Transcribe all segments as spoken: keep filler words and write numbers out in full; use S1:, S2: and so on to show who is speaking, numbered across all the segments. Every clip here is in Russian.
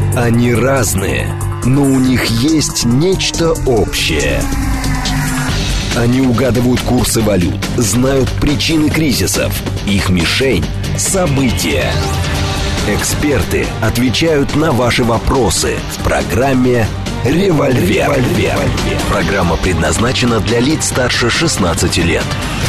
S1: Они разные, но у них есть нечто общее. Они угадывают курсы валют, знают причины кризисов. Их мишень – события. Эксперты отвечают на ваши вопросы в программе «Револьвер». «Револьвер». Программа предназначена для лиц старше шестнадцати лет.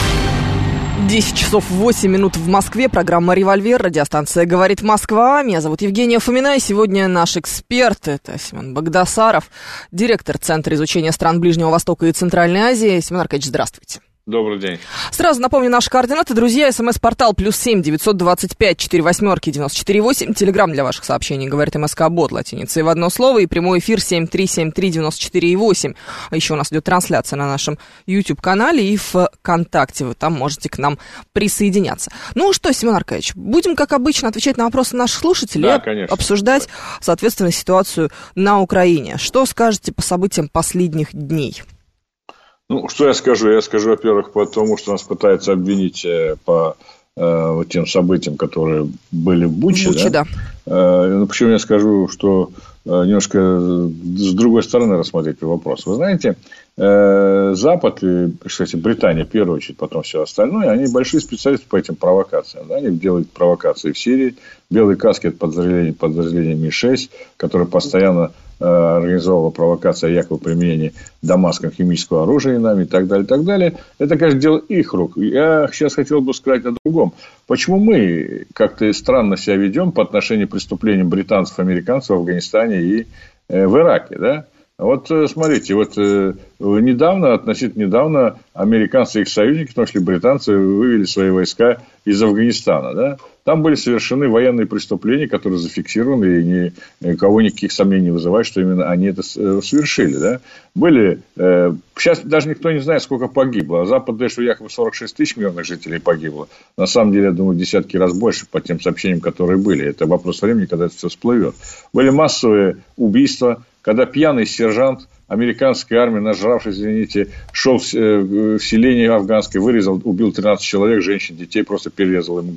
S2: десять часов восемь минут в Москве. Программа «Револьвер». Радиостанция «Говорит Москва». Меня зовут Евгения Фомина. И сегодня наш эксперт — это Семен Багдасаров, директор Центра изучения стран Ближнего Востока и Центральной Азии. Семен Аркадьевич, здравствуйте.
S3: Добрый день.
S2: Сразу напомню наши координаты, друзья. СМС-портал плюс семь девятьсот двадцать пять четыре восьмерки девяносто четыре восемь. Телеграм для ваших сообщений «Говорит МСК-бот» латиницей в одно слово. И прямой эфир семь три семь три девяносто четыре восемь. А еще у нас идет трансляция на нашем YouTube-канале и ВКонтакте. Вы там можете к нам присоединяться. Ну что, Семен Аркадьевич, будем, как обычно, отвечать на вопросы наших слушателей,
S3: да,
S2: и
S3: конечно.
S2: обсуждать, соответственно, ситуацию на Украине. Что скажете по событиям последних дней?
S3: Ну, что я скажу? Я скажу, во-первых, потому что нас пытаются обвинить по э, вот тем событиям, которые были в Буче.
S2: Буче, да.
S3: да. Э, ну, почему я скажу, что э, немножко с другой стороны рассмотреть вопрос. Вы знаете, э, Запад, и, кстати, Британия, в первую очередь, потом все остальное, они большие специалисты по этим провокациям. Да? Они делают провокации в Сирии. Белый каски – это подразделение, подразделение Ми шесть, которое постоянно организовала провокация о якобы применении Дамаском химического оружия нами и так далее, и так далее. Это, конечно, дело их рук. Я сейчас хотел бы сказать о другом. Почему мы как-то странно себя ведем по отношению к преступлениям британцев, американцев в Афганистане и в Ираке, да? Вот смотрите, вот недавно, относительно недавно, американцы и их союзники, в том числе британцы, вывели свои войска из Афганистана, да? Там были совершены военные преступления, которые зафиксированы, и никого никаких сомнений не вызывает, что именно они это совершили. Да? Были, э, сейчас даже никто не знает, сколько погибло. А Запад говорит, что якобы сорок шесть тысяч мирных жителей погибло. На самом деле, я думаю, десятки раз больше по тем сообщениям, которые были. Это вопрос времени, когда это все всплывет. Были массовые убийства, когда пьяный сержант американской армии, нажравшись, извините, шел в, в селение афганское, вырезал, убил тринадцать человек, женщин, детей, просто перерезал им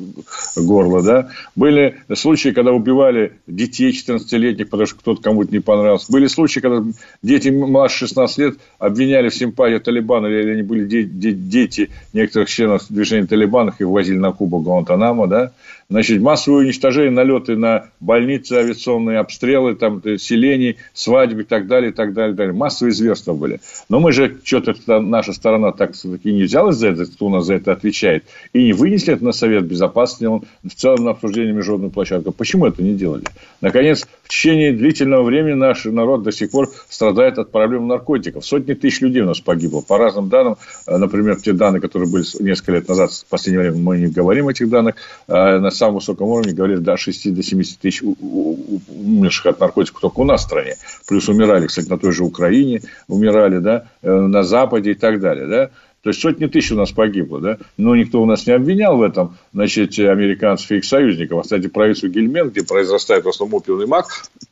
S3: горло, да. Были случаи, когда убивали детей четырнадцатилетних, потому что кто-то кому-то не понравился. Были случаи, когда дети младше шестнадцати лет обвиняли в симпатии Талибана, или они были де- де- дети некоторых членов движения Талибанов, их возили на Кубу, Гуантанамо, да. Значит, массовые уничтожения, налеты на больницы, авиационные обстрелы, там, селений, свадьбы и так далее, и так далее, и так далее. Массовые зверства были. Но мы же, что-то наша сторона так-таки не взялась за это, кто у нас за это отвечает, и не вынесли это на Совет Безопасности, он в целом на обсуждение международной площадки. Почему это не делали? Наконец, в течение длительного времени наш народ до сих пор страдает от проблем наркотиков. Сотни тысяч людей у нас погибло. По разным данным, например, те данные, которые были несколько лет назад, в последнее время мы не говорим о этих данных, на самом высоком уровне говорили до шестидесяти тысяч умерших от наркотиков только у нас в стране. Плюс умирали, кстати, на той же Украине, умирали, да, на Западе и так далее, да. То есть сотни тысяч у нас погибло, да, но никто у нас не обвинял в этом, значит, американцев и их союзников. А, кстати, провинцию Гельмент, где произрастает в основном опиумный мак,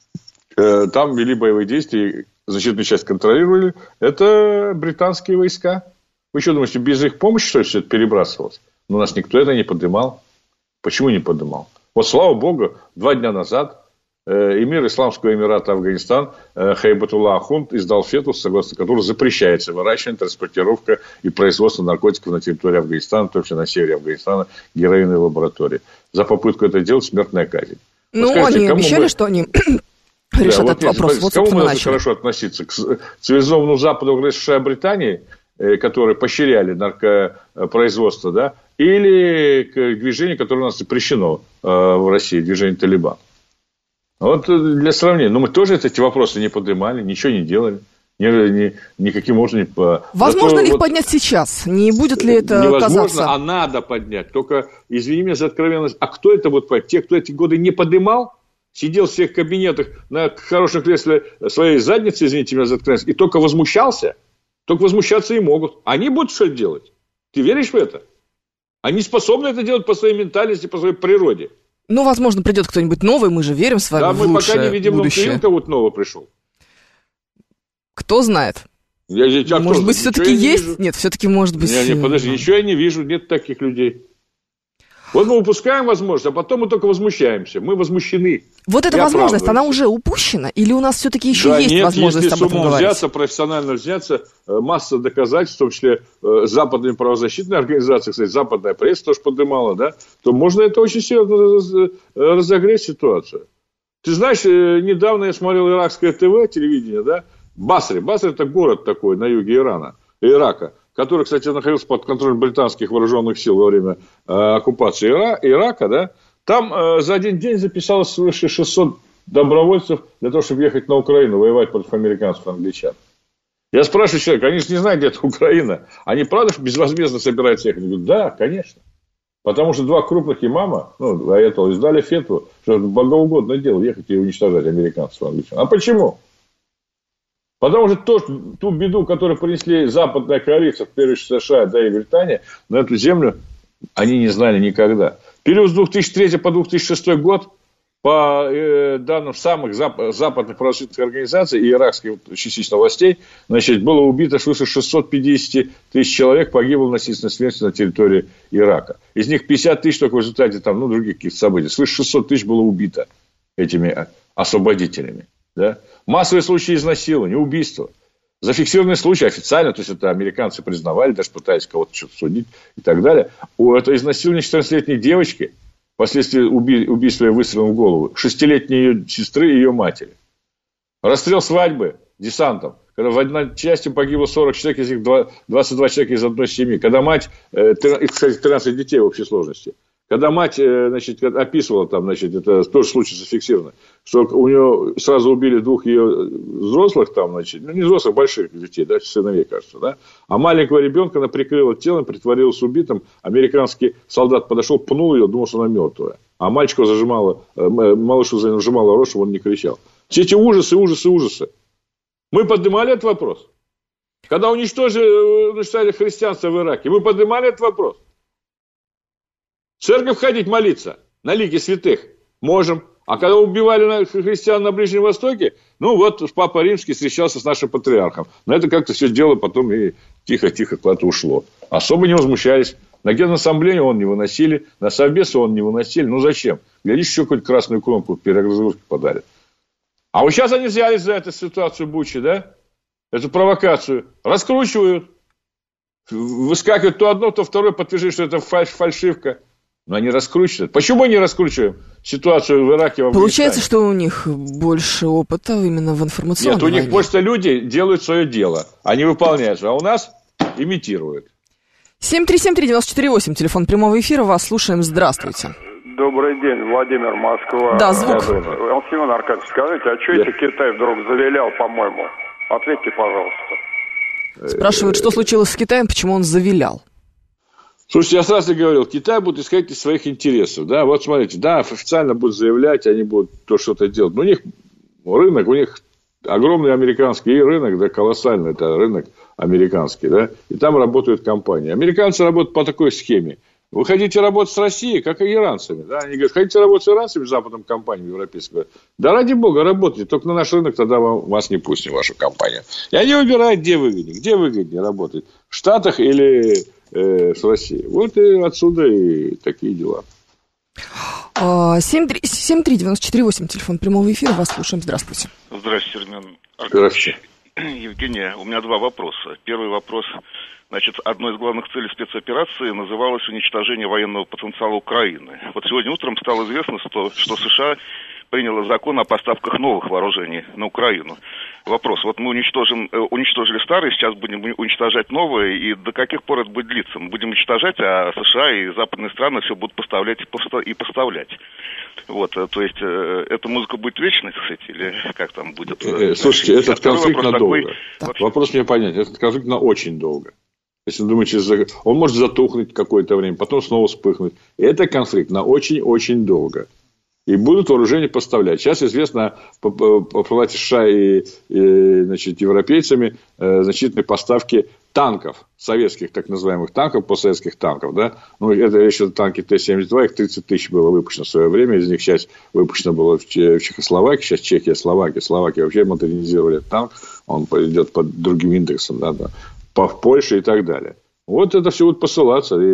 S3: э, там вели боевые действия, значительную часть контролировали. Это британские войска. Вы что думаете, без их помощи, что все это перебрасывалось? Но у нас никто это не поднимал. Почему не поднимал? Вот, слава богу, два дня назад э, эмир Исламского Эмирата Афганистан э, Хайбатулла Ахунд издал фету, согласно которому запрещается выращивание, транспортировка и производство наркотиков на территории Афганистана, в том числе на севере Афганистана, героиновой лаборатории. За попытку это делать смертная казнь.
S2: Ну, вот скажите, они обещали, мы... что они решат да, этот вот, вопрос. Вот,
S3: к кому мы должны хорошо относиться? К цивилизованному Западу, к США, Британии, которые поощряли наркопроизводство, да, или к движению, которое у нас запрещено э, в России, движение Талибан. Вот для сравнения. Но мы тоже эти вопросы не поднимали, ничего не делали. Ни, ни, никаким образом не...
S2: Возможно
S3: Зато,
S2: ли их
S3: вот,
S2: поднять сейчас? Не будет ли это
S3: невозможно,
S2: казаться?
S3: А надо поднять. Только, извини меня за откровенность, а кто это будет поднять? Те, кто эти годы не поднимал, сидел в всех кабинетах на хорошем кресле своей задницы, извините меня за откровенность, и только возмущался? Только возмущаться и могут. Они будут что делать? Ты веришь в это? Они способны это делать по своей ментальности, по своей природе.
S2: Ну, возможно, придет кто-нибудь новый, мы же верим с вами
S3: да,
S2: в лучшее будущее.
S3: Да, мы пока не видим, но кого-то нового пришел.
S2: Кто знает?
S3: Я, а
S2: может
S3: кто?
S2: быть, все-таки есть?
S3: Вижу.
S2: Нет, все-таки может быть...
S3: Не, не, подожди, еще я не вижу, нет таких людей. Вот мы упускаем возможность, а потом мы только возмущаемся. Мы возмущены.
S2: Вот эта возможность, она уже упущена? Или у нас все-таки еще
S3: да,
S2: есть
S3: нет,
S2: возможность об этом говорить?
S3: Если с умом взяться, профессионально взяться, масса доказательств, в том числе западные правозащитные организации, кстати, западная пресса тоже поднимала, да, то можно это очень серьезно разогреть ситуацию. Ты знаешь, недавно я смотрел иракское ТВ, телевидение, да, Басре. Басре – это город такой на юге Ирана, Ирака, который, кстати, находился под контролем британских вооруженных сил во время э, оккупации Ира, Ирака, да. Там э, за один день записалось свыше шестьсот добровольцев для того, чтобы ехать на Украину, воевать против американцев и англичан. Я спрашиваю человека, они же не знают, где это Украина. Они, правда, безвозмездно собираются ехать? Я говорю, да, конечно. Потому что два крупных имама, ну, аятоллы, издали фетву, что это богоугодное дело ехать и уничтожать американцев и англичан. А почему? Потому что то, ту беду, которую принесли западная коалиция, в первую очередь США, да и Британия, на эту землю они не знали никогда. В период с две тысячи третьего по две тысячи шестой год, по э, данным самых зап- западных правозащитных организаций и иракских частично властей, значит, было убито свыше шестьсот пятьдесят тысяч человек, погибло насильственной смертью на территории Ирака. Из них пятьдесят тысяч только в результате там, ну, других каких-то событий. Свыше шестьсот тысяч было убито этими освободителями. Да? Массовые случаи изнасилования, убийства. Зафиксированные случаи официально, то есть это американцы признавали, даже пытались кого-то что-то судить и так далее. У этого изнасилования четырнадцатилетней девочки, впоследствии уби- убийства выстрелом в голову, шестилетней ее сестры и ее матери. Расстрел свадьбы десантом, когда в одной части погибло сорок человек, из них двадцать два человека из одной семьи. Когда мать, э, их, кстати, тринадцать детей в общей сложности. Когда мать, значит, описывала, там, значит, это тоже случай зафиксировано, что у нее сразу убили двух ее взрослых, там, значит, ну, не взрослых, больших детей, да, сыновей, кажется, да, а маленького ребенка она прикрыла телом, притворилась убитым, американский солдат подошел, пнул ее, думал, что она мертвая, а мальчика зажимала, малышу зажимала рот, чтобы он не кричал. Все эти ужасы, ужасы, ужасы. Мы поднимали этот вопрос. Когда уничтожили, уничтожили христианство в Ираке, мы поднимали этот вопрос. В церковь ходить молиться на лике святых можем. А когда убивали христиан на Ближнем Востоке, ну вот Папа Римский встречался с нашим патриархом. Но это как-то все дело потом и тихо-тихо куда-то ушло. Особо не возмущались. На Генассамблею он не выносили, на Совбезы он не выносили. Ну зачем? Глядишь, еще какую-то красную кромку перегрузки подарят. А вот сейчас они взялись за эту ситуацию Бучи, да? Эту провокацию. Раскручивают. Выскакивают то одно, то второе, подтверждают, что это фальш, фальшивка. Но они раскручивают. Почему не раскручиваем ситуацию в Ираке, в Афганистане?
S2: Получается, что у них больше опыта именно в информационной
S3: Нет, у них
S2: войне.
S3: просто люди делают свое дело. Они выполняют, а у нас имитируют.
S2: семь три семь три девять четыре восемь, телефон прямого эфира, вас слушаем, здравствуйте.
S4: Добрый день, Владимир, Москва.
S2: Да, звук.
S4: Семен Аркадьевич, скажите, а что это Китай вдруг завилял, по-моему? Ответьте, пожалуйста.
S2: Спрашивают, что случилось с Китаем, почему он завилял?
S3: Слушайте, я сразу говорил, Китай будет искать из своих интересов. Да? Вот смотрите, да, официально будут заявлять, они будут то что-то делать. Но у них рынок, у них огромный американский рынок, да, колоссальный, это рынок американский, да, и там работают компании. Американцы работают по такой схеме. Вы хотите работать с Россией, как и иранцами. Да? Они говорят, хотите работать с иранцами, с западным компаниям европейским? Говорят, да ради бога, работайте, только на наш рынок тогда вам, вас не пустим, вашу компанию. И они выбирают, где выгоднее, где выгоднее работать, в Штатах или э, с Россией. Вот и отсюда и такие дела.
S2: семь три девять четыре восемь, телефон прямого эфира, вас слушаем, здравствуйте.
S5: Здравствуйте, Семен Аркадьевич.
S3: Здравствуйте.
S5: Евгения, у меня два вопроса. Первый вопрос. Значит, одной из главных целей спецоперации называлось уничтожение военного потенциала Украины. Вот сегодня утром стало известно, что, что США приняло закон о поставках новых вооружений на Украину. Вопрос. Вот мы уничтожим, уничтожили старые, сейчас будем уничтожать новые, и до каких пор это будет длиться? Мы будем уничтожать, а США и западные страны все будут поставлять и поставлять. Вот, то есть, эта музыка будет вечной, кстати, или как там будет?
S3: Слушайте, этот конфликт надолго.
S5: Такой...
S3: Вопрос мне понять. Этот конфликт на очень долго. Если вы думаете, он может затухнуть какое-то время, потом снова вспыхнуть. Это конфликт на очень-очень долго. И будут вооружения поставлять. Сейчас известно по, по, по палате США и, и значит, европейцами э, значительные поставки танков, советских так называемых танков, постсоветских танков. Да? Ну, это еще танки Т семьдесят два, их тридцать тысяч было выпущено в свое время. Из них часть выпущена была в Чехословакии, сейчас Чехия, Словакия. Словакия вообще модернизировали танк, он идет под другим индексом, да, да, по в Польше и так далее. Вот это все будет посылаться. И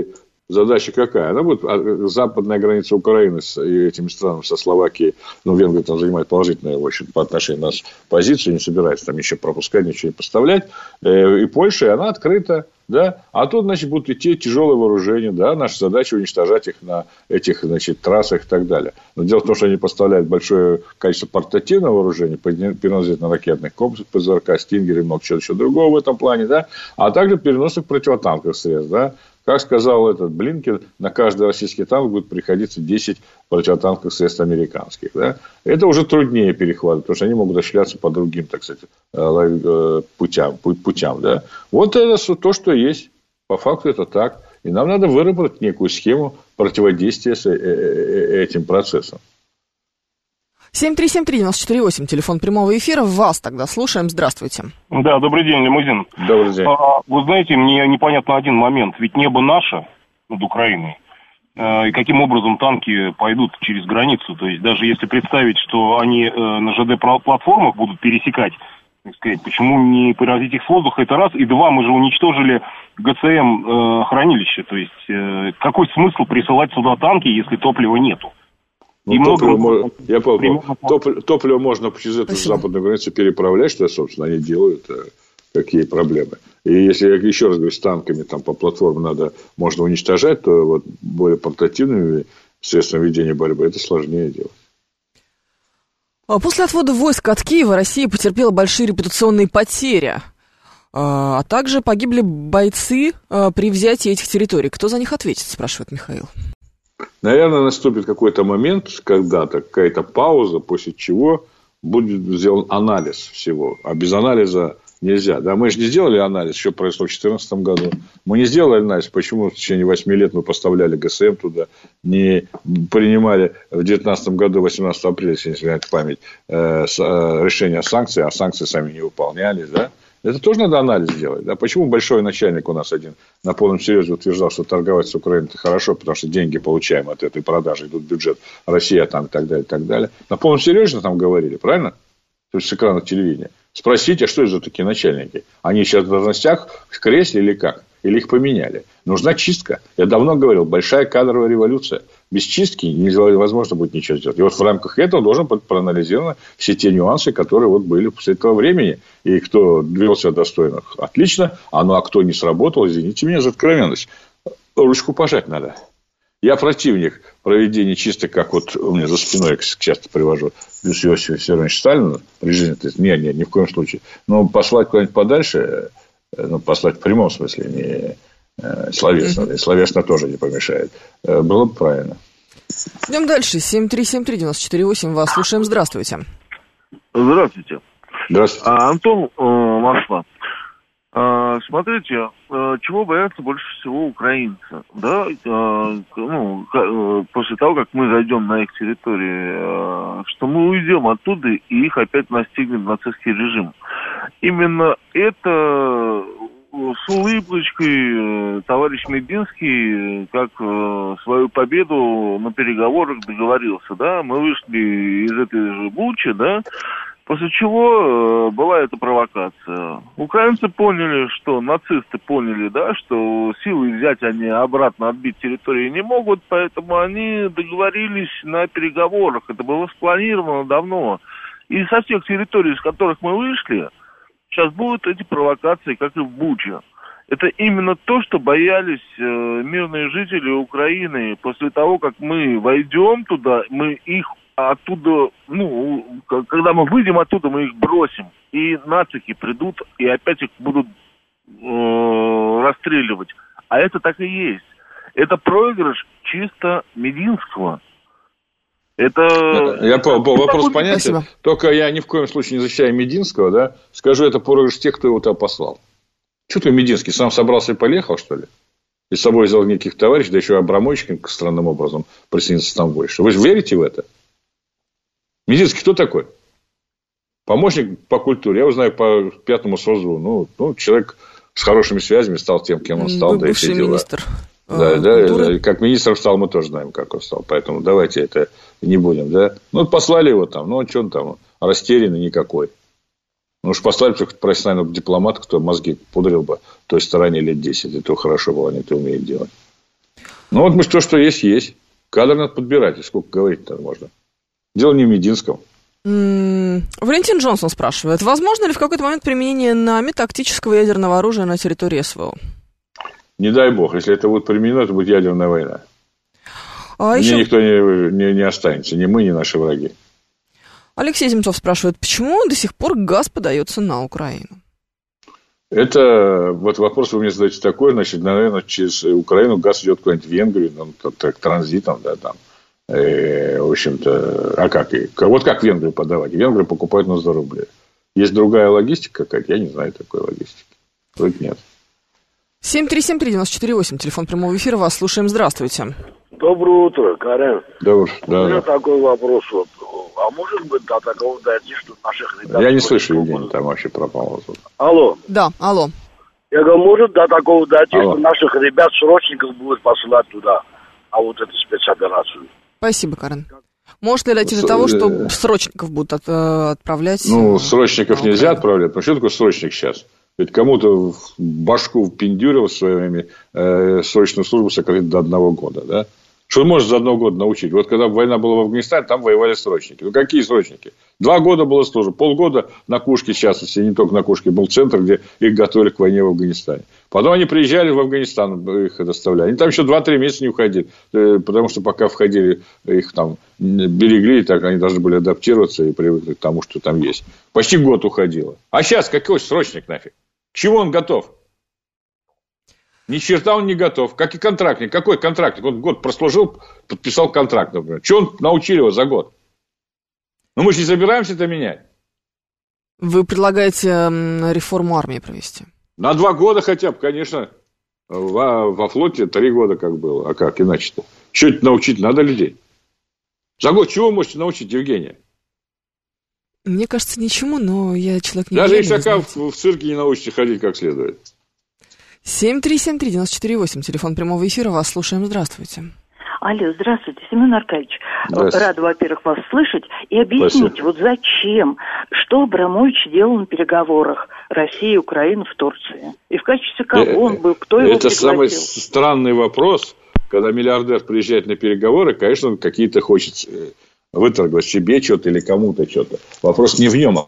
S3: задача какая? Она будет западная граница Украины с этими странами, со Словакией. Ну, Венгрия там занимает положительную, в общем, по отношению нас позицию, не собирается там ничего пропускать, ничего не поставлять. И Польша, она открыта. Да? А тут, значит, будут идти тяжелые вооружения. Да? Наша задача уничтожать их на этих, значит, трассах и так далее. Но дело в том, что они поставляют большое количество портативного вооружения, переносительно-ракетных комплексов, ПЗРК, Стингер и много чего еще другого в этом плане. Да? А также переносных противотанковых средств. Да? Как сказал этот Блинкен, на каждый российский танк будет приходиться десять противотанковых средств американских. Да? Это уже труднее перехватывать, потому что они могут осуществляться по другим, так сказать, путям. путям да? Вот это то, что есть. По факту это так. И нам надо выработать некую схему противодействия с этим процессом.
S2: семь три семь три девяносто четыре восемь, телефон прямого эфира. Вас тогда слушаем. Здравствуйте.
S6: Да, добрый день, Лимузин.
S3: Добрый день.
S6: А, вы знаете, мне непонятно один момент. Ведь небо наше над Украиной. И каким образом танки пойдут через границу? То есть, даже если представить, что они на ЖД-платформах будут пересекать, так сказать, почему не поразить их с воздуха? Это раз. И два, мы же уничтожили ГЦМ хранилище. То есть, какой смысл присылать сюда танки, если топлива нету?
S3: Ну, и топливо, много... Я понял, топ... топливо можно через эту Спасибо. западную границу переправлять, что, собственно, они делают. Какие проблемы. И если, я еще раз говорю, с танками там, по платформе надо, можно уничтожать, то вот более портативными средствами ведения борьбы это сложнее делать.
S2: После отвода войск от Киева Россия потерпела большие репутационные потери. А также погибли бойцы при взятии этих территорий. Кто за них ответит, спрашивает Михаил.
S3: Наверное, наступит какой-то момент, когда-то, какая-то пауза, после чего будет сделан анализ всего. А без анализа нельзя. Да, мы же не сделали анализ, что произошло в две тысячи четырнадцатом году. Мы не сделали анализ, почему в течение восьми лет мы поставляли ГСМ туда, не принимали в две тысячи девятнадцатом году, восемнадцатого апреля, если не изменяет память, э, с, э, решение о санкциях, а санкции сами не выполнялись. Да? Это тоже надо анализ делать. Да? Почему большой начальник у нас один на полном серьезе утверждал, что торговать с Украиной это хорошо, потому что деньги получаем от этой продажи, идут в бюджет России, там, и так далее, и так далее. На полном серьезе там говорили, правильно? То есть с экрана телевидения. Спросите, а что это за такие начальники? Они сейчас в должностях в кресле или как? Или их поменяли? Нужна чистка. Я давно говорил, большая кадровая революция. Без чистки невозможно будет ничего сделать. И вот в рамках этого должен быть проанализированы все те нюансы, которые вот были после этого времени. И кто вел себя достойно, отлично. А ну а кто не сработал, извините меня за откровенность. Ручку пожать надо. Я противник проведения чисток, как вот у меня за спиной, я часто привожу, плюс Иосифа Виссарионовича Сталина, при жизни, нет, нет, ни в коем случае. Но послать куда-нибудь подальше, ну, послать в прямом смысле, не э, словесно, mm-hmm. и словесно тоже не помешает, э, было бы правильно.
S2: Идем дальше. семь три семь три девяносто четыре восемь, вас слушаем. Здравствуйте.
S7: Здравствуйте.
S3: Здравствуйте.
S7: А, Антон, э, Москва. А, смотрите, э, чего боятся больше всего украинцы, да, э, ну, э, после того, как мы зайдем на их территорию, э, что мы уйдем оттуда и их опять настигнет нацистский режим. Именно это с улыбочкой товарищ Мединский, как э, свою победу на переговорах договорился, да, мы вышли из этой же Бучи, да. После чего э, была эта провокация. Украинцы поняли, что нацисты поняли, да, что силой взять они обратно отбить территорию не могут, поэтому они договорились на переговорах. Это было спланировано давно. И со всех территорий, с которых мы вышли, сейчас будут эти провокации, как и в Буче. Это именно то, что боялись э, мирные жители Украины. После того, как мы войдем туда, мы их оттуда, ну, когда мы выйдем оттуда, мы их бросим. И нацики придут, и опять их будут э, расстреливать. А это так и есть. Это проигрыш чисто Мединского. Это...
S3: Я понял, вопрос понятен. Только я ни в коем случае не защищаю Мединского, да. Скажу, это проигрыш тех, кто его туда послал. Что ты, Мединский, сам собрался и поехал, что ли? И с собой взял неких товарищей, да еще Абрамович странным образом присоединился там больше. Вы же верите в это? Мединский кто такой? Помощник по культуре. Я его знаю по пятому СОЗу. Ну, ну, человек с хорошими связями стал тем, кем он стал.
S2: Бывший
S3: да,
S2: министр.
S3: Да, да, как министром стал, мы тоже знаем, как он стал. Поэтому давайте это не будем. Да? Ну, послали его там. Ну, что он там? Растерянный никакой. Ну, уж послали профессионального дипломата, кто мозги пудрил бы той стороне лет десять. Это хорошо было, они это умеют делать. Ну, вот мы то, что есть, есть. Кадр надо подбирать. И сколько говорить-то можно. Дело не в Мединском.
S2: М-м- Валентин Джонсон спрашивает, возможно ли в какой-то момент применение нами тактического ядерного оружия на территории СВО?
S3: Не дай бог. Если это будет применено, это будет ядерная война.
S2: А
S3: Мне
S2: еще...
S3: никто не, не, не останется. Ни мы, ни наши враги.
S2: Алексей Земцов спрашивает, почему до сих пор газ подается на Украину?
S3: Это вот вопрос вы мне задаете такой, значит, наверное, через Украину газ идет куда-нибудь в Венгрию, там, так, транзитом, да, там. Э, в общем-то, а как? Вот как в Венгрию подавать? Венгры покупают на сто рублей. Есть другая логистика какая-то? Я не знаю такой логистики. Вроде нет.
S2: семь три семь три девять четыре восемь, телефон прямого эфира, вас слушаем, здравствуйте.
S8: Доброе утро, Карен.
S3: Доброе, да,
S8: У меня
S3: да.
S8: такой вопрос. Вот. А может быть до такого дойти, что наших ребят...
S3: Я не слышу, Евгений, там вообще пропало.
S8: Алло.
S2: Да, алло.
S8: Я говорю, может до такого дойти,
S3: алло.
S8: что наших ребят, срочников будут посылать туда, а вот эту спецоперацию.
S2: Спасибо, Карен. Может ли дойти до того, что срочников будут от, э, отправлять?
S3: Ну, срочников нельзя отправлять. Ну, что такое срочник сейчас? Ведь кому-то в башку впендюрил в свое время э, срочную службу сократить до одного года, да? Что он может за одного года научить? Вот когда война была в Афганистане, там воевали срочники. Ну, какие срочники? Два года было служба. Полгода на Кушке, в частности, не только на Кушке, был центр, где их готовили к войне в Афганистане. Потом они приезжали в Афганистан, их доставляли. Они там еще два-три месяца не уходили. Потому что пока входили, их там берегли, и так они должны были адаптироваться и привыкнуть к тому, что там есть. Почти год уходило. А сейчас какой срочник нафиг? К чему он готов? Ни черта он не готов. Как и контрактник. Какой контрактник? Он год прослужил, подписал контракт, например. Что он научили его за год? Ну, мы же не собираемся это менять.
S2: Вы предлагаете реформу армии провести?
S3: На два года хотя бы, конечно. Во, во флоте три года как было. А как иначе-то? Что-то научить надо людей. За год чего вы можете научить, Евгения?
S2: Мне кажется, ничему, но я человек не
S3: Даже Ишака в, в цирке не научите ходить как следует.
S2: семь три семь три девять четыре восемь, телефон прямого эфира, вас слушаем, здравствуйте.
S9: Алло, здравствуйте, Семен Аркадьевич. Рада, во-первых, вас слышать. И объясните, Спасибо. Вот зачем, что Абрамович делал на переговорах России, Украины в Турции? И в качестве кого он был, кто его
S3: Это
S9: пригласил?
S3: самый странный вопрос. Когда миллиардер приезжает на переговоры, конечно, он какие-то хочет выторговать себе что-то или кому-то что-то. Вопрос не в нем.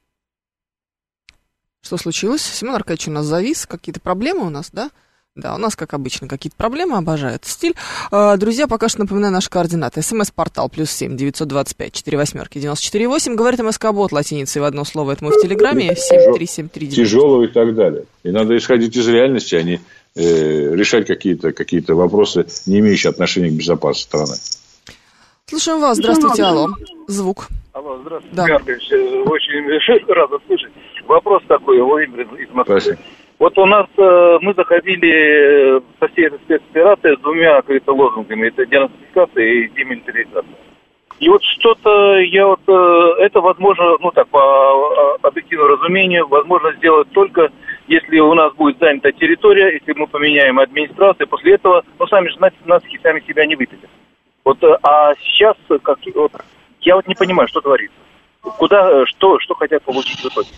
S2: Что случилось? Семен Аркадьевич у нас завис. Какие-то проблемы у нас, да? Да, у нас, как обычно, какие-то проблемы, обожает стиль. Друзья, пока что напоминаю наши координаты. СМС-портал плюс семь девятьсот двадцать пять четыре восьмерки девяносто четыре восемь. Говорит МСК-бот латиницей в одно слово. Это мы в Телеграме. семь три семь три девять.
S3: Тяжелого и так далее. И надо исходить из реальности, а не э, решать какие-то, какие-то вопросы, не имеющие отношения к безопасности страны.
S2: Слушаем вас. Здравствуйте, алло. Звук.
S10: Алло, здравствуйте.
S2: Да.
S10: Очень рада слышать. Вопрос такой, Владимир из Москвы.
S3: Спасибо.
S10: Вот у нас э, мы заходили со всей этой спецоперации с двумя, как говорится, лозунгами. Это денацификация и демилитаризация. И вот что-то я вот, э, это возможно, ну так, по объективному разумению, возможно сделать только, если у нас будет занята территория, если мы поменяем администрацию, после этого, ну сами же нацики сами себя не вытопят. Вот, а сейчас, как, вот, я вот не понимаю, что творится. Куда, что, что хотят получить в итоге?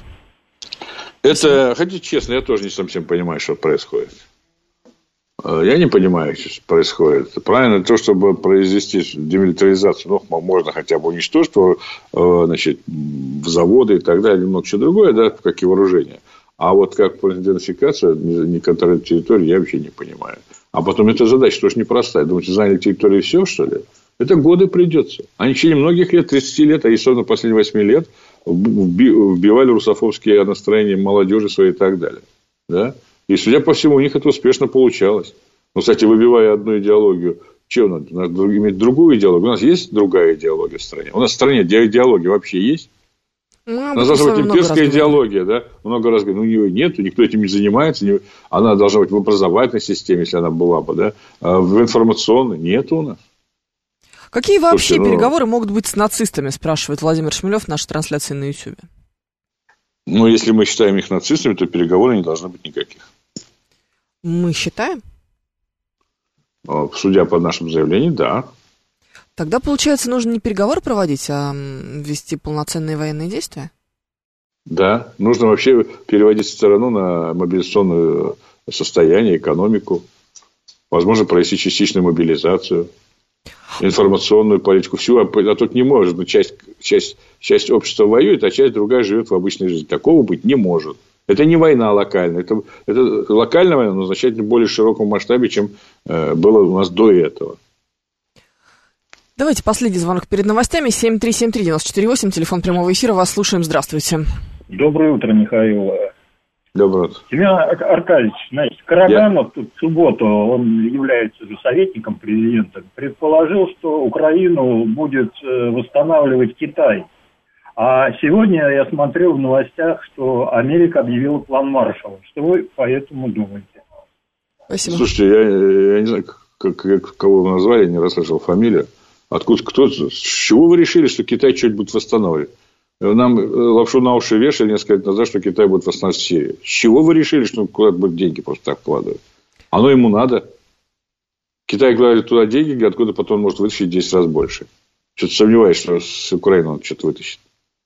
S3: Это, хотите честно, я тоже не совсем понимаю, что происходит. Я не понимаю, что происходит. Правильно, то, чтобы произвести демилитаризацию, ну, можно хотя бы уничтожить, значит, заводы и так далее, немного чего другое, да, как и вооружение. А вот как денацификация, не контролировать территорию, я вообще не понимаю. А потом эта задача тоже непростая. Думаете, заняли территорию и все, что ли? Это годы придется. Они в течение многих лет, тридцати лет, а особенно последние восьми лет, вбивали русофобские настроения молодежи своей и так далее. Да? И, судя по всему, у них это успешно получалось. Ну, кстати, выбивая одну идеологию, что надо? Надо иметь другую идеологию. У нас есть другая идеология в стране? У нас в стране идеология вообще есть?
S2: Ну,
S3: у нас должна быть имперская идеология, да? Много раз говорили, ну, ее нет, никто этим не занимается. Не... Она должна быть в образовательной системе, если она была бы, да? А в информационной нет у нас.
S2: Какие вообще
S3: Слушайте, ну...
S2: переговоры могут быть с нацистами, спрашивает Владимир Шмелев в нашей трансляции на Ютьюбе.
S3: Ну, если мы считаем их нацистами, то переговоров не должно быть никаких.
S2: Мы считаем?
S3: Судя по нашему заявлению, да.
S2: Тогда, получается, нужно не переговоры проводить, а вести полноценные военные действия?
S3: Да. Нужно вообще переводить страну на мобилизационное состояние, экономику. Возможно, провести частичную мобилизацию, информационную политику. Всю, а тут не может быть. Часть, часть, часть общества воюет, а часть другая живет в обычной жизни. Такого быть не может. Это не война локальная. Это, это локальная война, но значительно более широком масштабе, чем э, было у нас до этого.
S2: Давайте последний звонок перед новостями. семь три семь три девять четыре восемь, телефон прямого эфира. Вас слушаем. Здравствуйте.
S11: Доброе утро, Михаил.
S3: Доброе утро.
S11: Семен Аркадьевич, значит, Караганов Я... в субботу, он является же советником президента, предположил, что Украину будет восстанавливать Китай. А сегодня я смотрел в новостях, что Америка объявила план Маршалла. Что вы по этому думаете?
S2: Спасибо.
S3: Слушайте, я, я не знаю, как, как, кого вы назвали, не расслышал фамилию. Откуда, кто, с чего вы решили, что Китай что-нибудь будет восстанавливать? Нам лапшу на уши вешали несколько лет назад, что Китай будет восстанавливать Сирию. С чего вы решили, что куда-то будут деньги просто так вкладывать? Оно ему надо. Китай кладет туда деньги, откуда потом может вытащить в десять раз больше. Что-то сомневаюсь, что с Украины он что-то вытащит.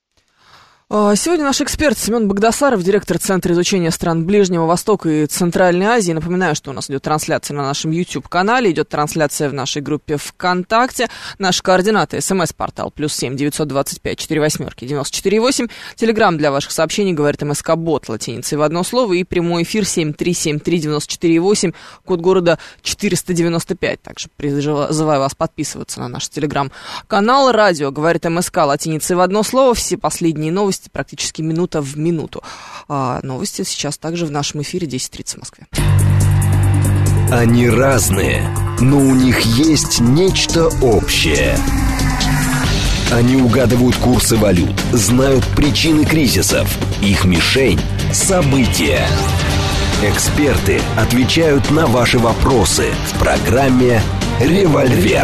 S2: Сегодня наш эксперт Семен Багдасаров, директор Центра изучения стран Ближнего Востока и Центральной Азии. Напоминаю, что у нас идет трансляция на нашем YouTube-канале, идет трансляция в нашей группе ВКонтакте. Наши координаты: смс-портал плюс семь девятьсот двадцать пять четыре восьмерки девяносто четыре восемь. Телеграм для ваших сообщений, говорит МСК-бот, латиницей в одно слово. И прямой эфир семь три семь три девять четыре восемь, код города четыреста девяносто пять. Также призываю вас подписываться на наш телеграм-канал. Радио, говорит МСК, латиницей в одно слово. Все последние новости практически минута в минуту. А новости сейчас также в нашем эфире десять тридцать в Москве.
S1: Они разные, но у них есть нечто общее. Они угадывают курсы валют, знают причины кризисов. Их мишень – события. Эксперты отвечают на ваши вопросы в программе «Револьвер».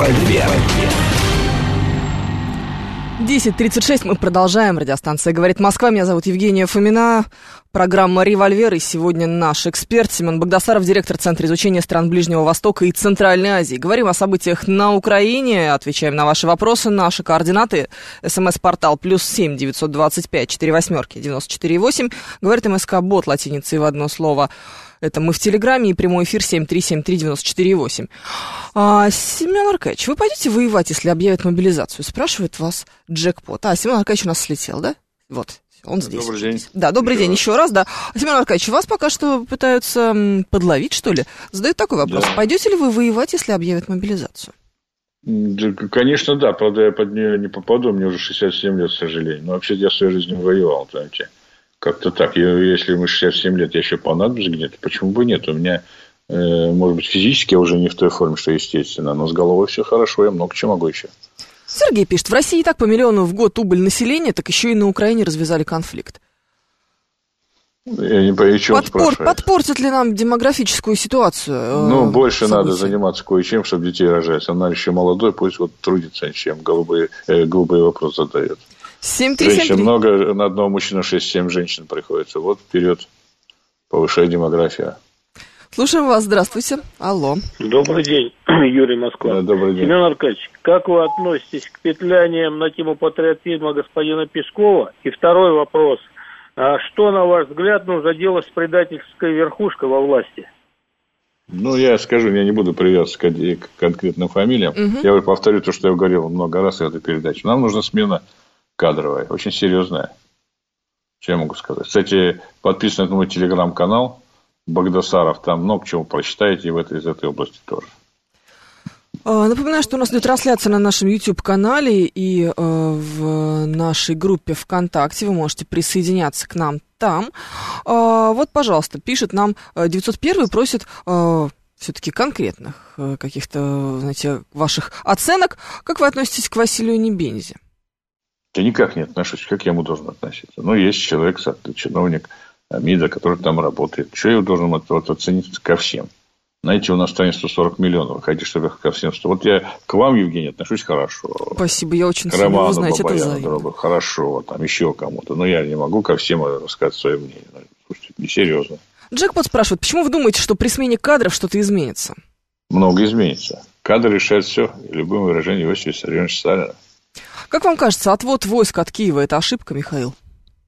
S2: десять тридцать шесть, мы продолжаем. Радиостанция «Говорит Москва». Меня зовут Евгения Фомина. Программа «Револьвер». И сегодня наш эксперт Семен Багдасаров, директор Центра изучения стран Ближнего Востока и Центральной Азии. Говорим о событиях на Украине, отвечаем на ваши вопросы. Наши координаты: смс-портал плюс семь девятьсот двадцать пять четыре восьмерки девяносто четыре восемь. Говорит МСК-бот, латиницей в одно слово. Это мы в Телеграме, и прямой эфир семь три семь три девять четыре восемь. А, Семен Аркадьевич, вы пойдете воевать, если объявят мобилизацию? Спрашивает вас Джекпот. А, Семен Аркадьевич у нас слетел, да? Вот, он здесь.
S3: Добрый день.
S2: Да, добрый еще день раз. еще раз, да. Семен Аркадьевич, вас пока что пытаются подловить, что ли? Задают такой вопрос. Да. Пойдете ли вы воевать, если объявят мобилизацию?
S3: Конечно, да. Правда, я под нее не попаду. Мне уже шестьдесят семь лет, к сожалению. Но вообще я в своей жизни воевал, знаете. Как-то так. Если мы шестьдесят семь лет, я еще понадоблюсь где-то, почему бы нет? У меня, э, может быть, физически я уже не в той форме, что естественно, но с головой все хорошо, я много чего могу еще.
S2: Сергей пишет: в России и так по миллиону в год убыль населения, так еще и на Украине развязали конфликт.
S3: Я не понимаю, чем
S2: Подпор, подпортит ли нам демографическую ситуацию?
S3: Ну, больше события. Надо заниматься кое-чем, чтобы детей рожать. Она еще молодой, пусть вот трудится чем, голубые, э, голубые вопросы задает.
S2: семь три семь три.
S3: Женщин много, на одного мужчину шесть-семь женщин приходится. Вот вперед, повышай демографию.
S2: Слушаем вас, здравствуйте. Алло.
S12: Добрый день, Юрий, Москва.
S3: Да, добрый день.
S12: Семен Аркадьевич, как вы относитесь к петляниям на тему патриотизма господина Пескова? И второй вопрос. А что, на ваш взгляд, нужно делать с предательской верхушкой во власти?
S3: Ну, я скажу, я не буду привязываться к конкретным фамилиям. Угу. Я повторю то, что я говорил много раз в этой передаче. Нам нужна смена кадровая, очень серьезная. Что я могу сказать? Кстати, подписывайтесь на мой телеграм-канал Багдасаров, там много чего прочитаете в этой, из этой области тоже.
S2: Напоминаю, что у нас идет трансляция на нашем YouTube-канале и э, в нашей группе ВКонтакте. Вы можете присоединяться к нам там. Э, вот, пожалуйста, пишет нам девятьсот один, просит э, все-таки конкретных э, каких-то, знаете, ваших оценок. Как вы относитесь к Василию Небензе?
S3: Я никак не отношусь. Как я ему должен относиться? Ну, есть человек, чиновник МИДа, который там работает. Что я должен вот, оценить ко всем? Знаете, у нас станет сто сорок миллионов. Вы хотите, чтобы я ко всем... Вот я к вам, Евгений, отношусь хорошо.
S2: Спасибо, я очень ценю, вы знаете, это взаимно.
S3: Хорошо, там еще кому-то. Но я не могу ко всем рассказать свое мнение. Слушайте, несерьезно.
S2: Джекпот спрашивает, почему вы думаете, что при смене кадров что-то изменится?
S3: Много изменится. Кадры решают все. Любым выражением Иосифа Виссарионовича Сталина.
S2: Как вам кажется, отвод войск от Киева – это ошибка, Михаил?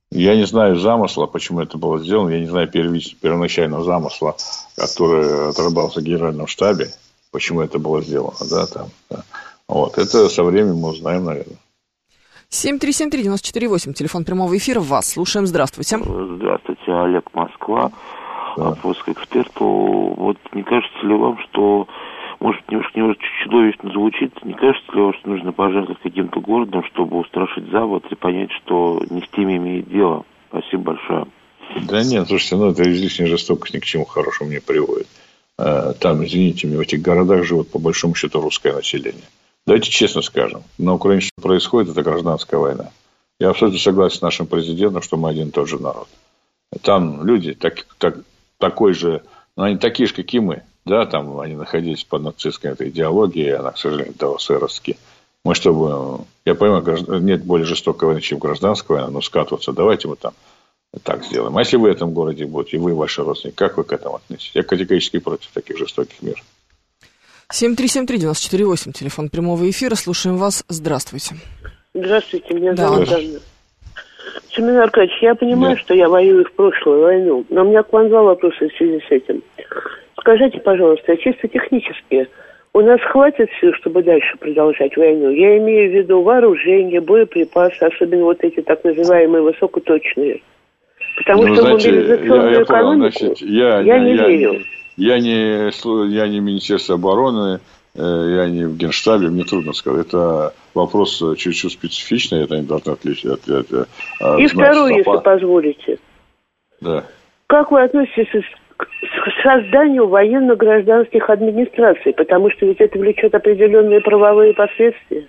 S3: Я не знаю замысла, почему это было сделано. Я не знаю первоначального замысла, который отрабатывался в Генеральном штабе, почему это было сделано. Да, там, да. Вот. Это со временем мы узнаем, наверное.
S2: семь три семь три девять четыре восемь. Телефон прямого эфира. Вас слушаем. Здравствуйте.
S13: Здравствуйте, Олег, Москва.
S3: Да.
S13: Вопрос к эксперту. Вот не кажется ли вам, что, может, немножко, немножко чудовищно звучит, не кажется ли вам, что нужно пожертвовать каким-то городом, чтобы устрашить Запад и понять, что не с теми имеет дело? Спасибо большое.
S3: Да нет, слушайте, ну это излишняя жестокость ни к чему хорошему не приводит. Там, извините меня, в этих городах живут по большому счету русское население. Давайте честно скажем, на Украине что происходит, это гражданская война. Я абсолютно согласен с нашим президентом, что мы один и тот же народ. Там люди так, так, такой же, ну, они такие же, как и мы. Да, там они находились под нацистской этой идеологией, она, к сожалению, дала сэровски. Мы чтобы, я понимаю, нет более жестокой войны, чем гражданская война, но скатываться, давайте мы там так сделаем. А если вы в этом городе будете, и вы, ваши родственники, как вы к этому относитесь? Я категорически против таких жестоких мер.
S2: семь три семь три девять четыре восемь. Телефон прямого эфира. Слушаем вас. Здравствуйте.
S14: Здравствуйте, меня
S2: да.
S14: зовут Анна. Семен Аркадьевич, я понимаю,
S3: да.
S14: что я воюю в прошлую войну, но у меня к вам два вопроса в связи с этим. Скажите, пожалуйста, чисто технически, у нас хватит сил, чтобы дальше продолжать войну? Я имею в виду вооружение, боеприпасы, особенно вот эти так называемые высокоточные. Потому
S3: ну,
S14: что
S3: знаете,
S14: мобилизационную
S3: я, я
S14: экономику
S3: понял, значит, я,
S14: я
S3: я
S14: не
S3: я,
S14: верю.
S3: Я не, я не Министерство обороны, я не в Генштабе, мне трудно сказать. Это вопрос чуть-чуть специфичный, это не должно отличить от... от, от
S14: И второе, если позволите.
S3: Да.
S14: Как вы относитесь к созданию военно-гражданских администраций? Потому что ведь это влечет определенные правовые последствия.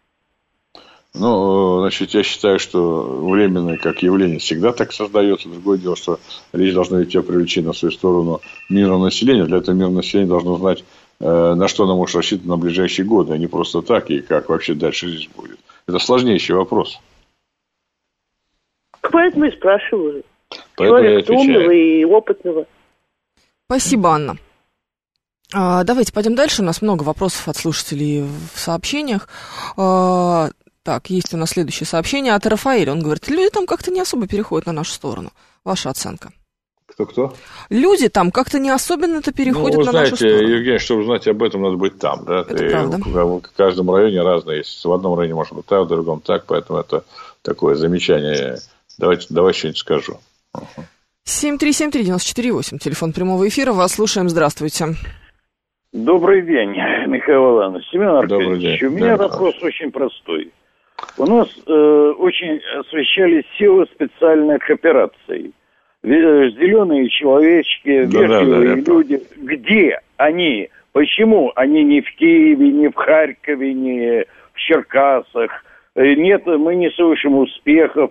S3: Ну, значит, я считаю, что временное как явление всегда так создается. Другое дело, что речь должна идти о привлечении на свою сторону мирного населения. Для этого мирное население должно знать, на что оно может рассчитывать на ближайшие годы, а не просто так, и как вообще дальше жизнь будет. Это сложнейший вопрос.
S14: Поэтому и спрашиваю.
S3: Поэтому
S14: человек умного и опытного.
S2: Спасибо, Анна. А, давайте пойдем дальше. У нас много вопросов от слушателей в сообщениях. А, так, есть у нас следующее сообщение от Рафаэля. Он говорит, люди там как-то не особо переходят на нашу сторону. Ваша оценка.
S3: Кто-кто?
S2: Люди там как-то не особенно-то переходят ну,
S3: вы
S2: на
S3: знаете,
S2: нашу сторону.
S3: Евгений, чтобы знать об этом, надо быть там. Да?
S2: Это
S3: и
S2: правда.
S3: В, в каждом районе разное есть. В одном районе может быть так, в другом так. Поэтому это такое замечание. Давайте, давай что-нибудь скажу.
S2: семь три семь три девять четыре восемь. Телефон прямого эфира. Вас слушаем. Здравствуйте.
S15: Добрый день, Михаил Иванович. Семен Аркадьевич, у меня да, вопрос да. очень простой. У нас э, очень освещались силы специальных операций. Зеленые человечки, да, вежливые да, да, люди. Где они? Почему они не в Киеве, не в Харькове, не в Черкасах? Нет, мы не слышим успехов.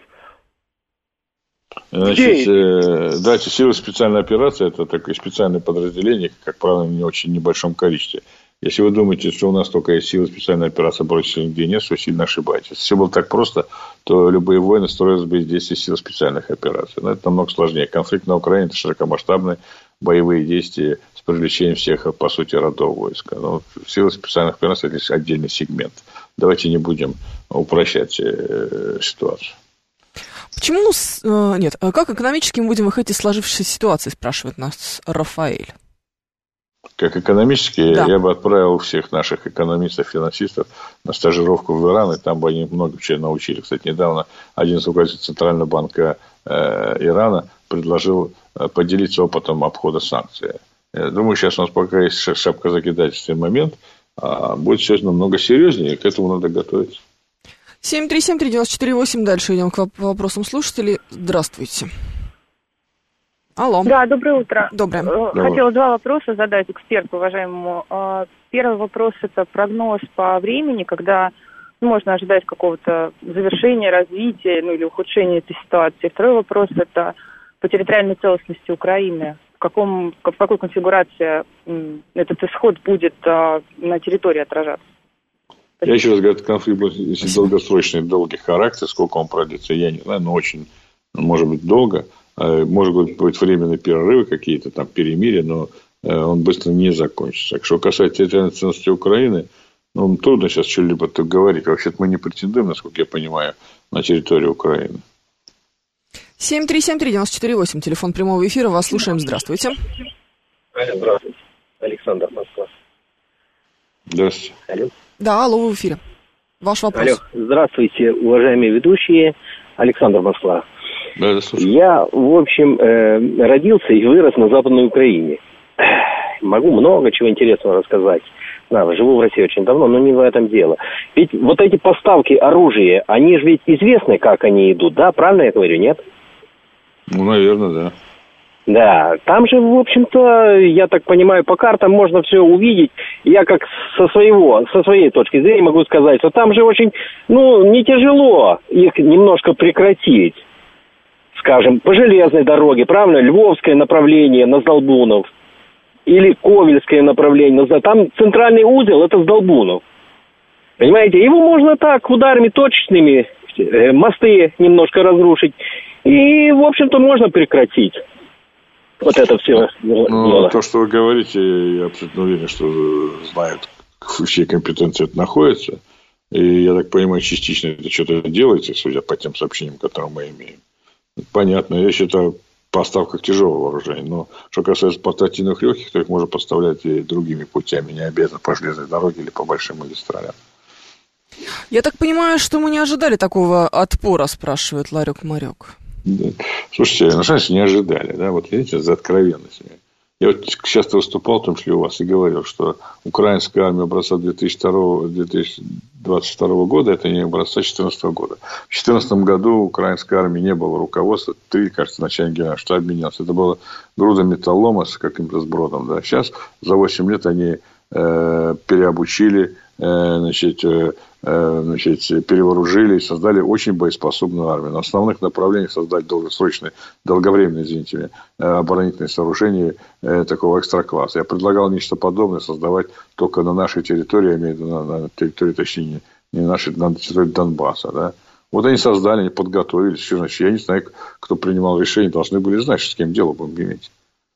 S3: Значит, э, давайте, силы специальной операции, это такое специальное подразделение, как правило, в не очень небольшом количестве. Если вы думаете, что у нас только есть силы специальной операции, больше нигде нет, вы сильно ошибаетесь. Если все было так просто, то любые войны строились бы из действий сил специальных операций. Но это намного сложнее. Конфликт на Украине – это широкомасштабные боевые действия с привлечением всех, по сути, родов войска. Но силы специальных операций – это лишь отдельный сегмент. Давайте не будем упрощать э, ситуацию.
S2: Почему, э, нет, как экономически мы будем выходить из сложившейся ситуации, спрашивает нас Рафаэль.
S3: Как экономически,
S2: да.
S3: я бы отправил всех наших экономистов, финансистов на стажировку в Иран, и там бы они много чего научили. Кстати, недавно один из руководителей Центрального банка э, Ирана предложил э, поделиться опытом обхода санкций. Я думаю, сейчас у нас пока есть шапкозакидательный момент, а будет все намного серьезнее, и к этому надо готовиться.
S2: семь три семь три девять четыре восемь. Дальше идем к вопросам слушателей. Здравствуйте. Алло.
S16: Да, доброе утро.
S2: Доброе.
S16: Хотела два вопроса задать эксперту, уважаемому. Первый вопрос – это прогноз по времени, когда ну, можно ожидать какого-то завершения, развития ну, или ухудшения этой ситуации. Второй вопрос – это по территориальной целостности Украины. В, каком, в какой конфигурации этот исход будет на территории отражаться?
S3: Я еще раз говорю, конфликт будет, если долгосрочный, долгий характер, сколько он продлится, я не знаю, но очень, может быть, долго. Может быть, временные перерывы какие-то, там, перемирия, но он быстро не закончится. Что касается территориальной целостности Украины, ну, трудно сейчас что-либо говорить. Вообще-то мы не претендуем, насколько я понимаю, на территорию Украины.
S2: семь три семь три девять четыре восемь, телефон прямого эфира, вас слушаем, здравствуйте.
S17: Здравствуйте, Александр, Москва.
S3: Здравствуйте.
S17: Алло.
S2: Да, алло, вы в эфире. Ваш вопрос.
S17: Алло, здравствуйте, уважаемые ведущие, Александр, Москва.
S3: Да, я слушаю.
S17: Я, в общем, э, родился и вырос на Западной Украине. Могу много чего интересного рассказать. Да, живу в России очень давно, но не в этом дело. Ведь вот эти поставки оружия, они же ведь известны, как они идут, да? Правильно я говорю, нет?
S3: Ну, наверное, да.
S17: Да, там же, в общем-то, я так понимаю, по картам можно все увидеть. Я как со своего, со своей точки зрения могу сказать, что там же очень, ну, не тяжело их немножко прекратить. Скажем, по железной дороге, правильно? Львовское направление на Сдолбунов. Или Ковельское направление. Там центральный узел, это Сдолбунов. Понимаете, его можно так ударами точечными, э, мосты немножко разрушить. И, в общем-то, можно прекратить. Вот это все.
S3: Ну, то, что вы говорите, я абсолютно уверен, что знают, в чьей компетенции это находится. И, я так понимаю, частично это что-то делается, судя по тем сообщениям, которые мы имеем. Понятно. Я считаю, в поставках тяжелого вооружения. Но что касается портативных легких, то их можно поставлять и другими путями, не обязательно по железной дороге или по большим магистралям.
S2: Я так понимаю, что мы не ожидали такого отпора, спрашивает Ларек-Марек.
S3: Да. Слушайте, на самом деле не ожидали. Да? Вот видите, за откровенность. Я вот часто выступал, в том числе у вас, и говорил, что украинская армия образца две тысячи двадцать второго года, это не образца две тысячи четырнадцатого года. В две тысячи четырнадцатом году украинской армии не было руководства. Ты, кажется, начальник генерального штаба менялся. Это было груда металлома с каким-то сбродом. Да? Сейчас за восемь лет они э, переобучили, э, значит, э, значит, перевооружили и создали очень боеспособную армию. На основных направлениях создать долгосрочные, долговременные, извините, оборонительные сооружения такого экстра-класса. Я предлагал нечто подобное создавать только на нашей территории, я имею в виду на, на территории, точнее, не на нашей, на территории Донбасса. Да? Вот они создали, они подготовились. Что значит? Я не знаю, кто принимал решение, должны были знать, с кем дело будем иметь.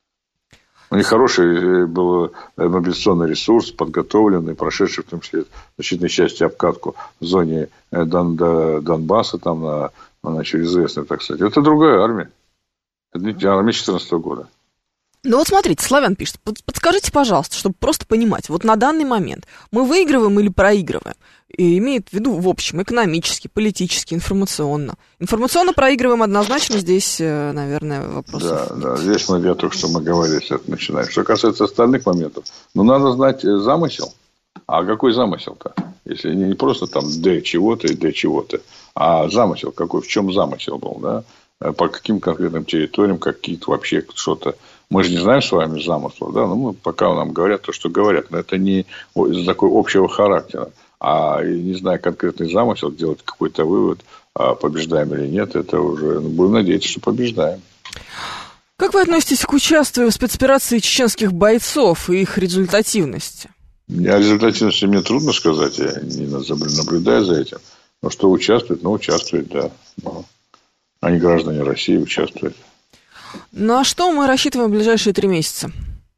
S3: У них хороший был мобилизационный ресурс, подготовленный, прошедший в том числе в значительной части обкатку в зоне Дон, Донбасса, там, на, на через известную, так сказать. Это другая армия. Это не армия две тысячи четырнадцатого года.
S2: Ну вот смотрите, Славян пишет, подскажите, пожалуйста, чтобы просто понимать, вот на данный момент мы выигрываем или проигрываем? И имеет в виду, в общем, экономически, политически, информационно. Информационно проигрываем однозначно, здесь, наверное, вопрос.
S3: Да, да, здесь мы, я только что мы говорили, с этого начинаем. Что касается остальных моментов, ну, надо знать замысел. А какой замысел-то? Если не просто там Д чего-то и Д чего-то, а замысел какой, в чем замысел был, да? По каким конкретным территориям, какие-то вообще что-то. Мы же не знаем с вами замыслов, да? Ну, мы, пока нам говорят то, что говорят, но это не из такой общего характера. А не зная конкретный замысел, делать какой-то вывод, побеждаем или нет, это уже, ну, будем надеяться, что побеждаем.
S2: Как вы относитесь к участию в спецоперации чеченских бойцов и их результативности?
S3: О результативности мне трудно сказать, я не наблюдаю за этим. Но что участвует, ну, участвует, да. Но они граждане России, участвуют.
S2: На что мы рассчитываем в ближайшие три месяца?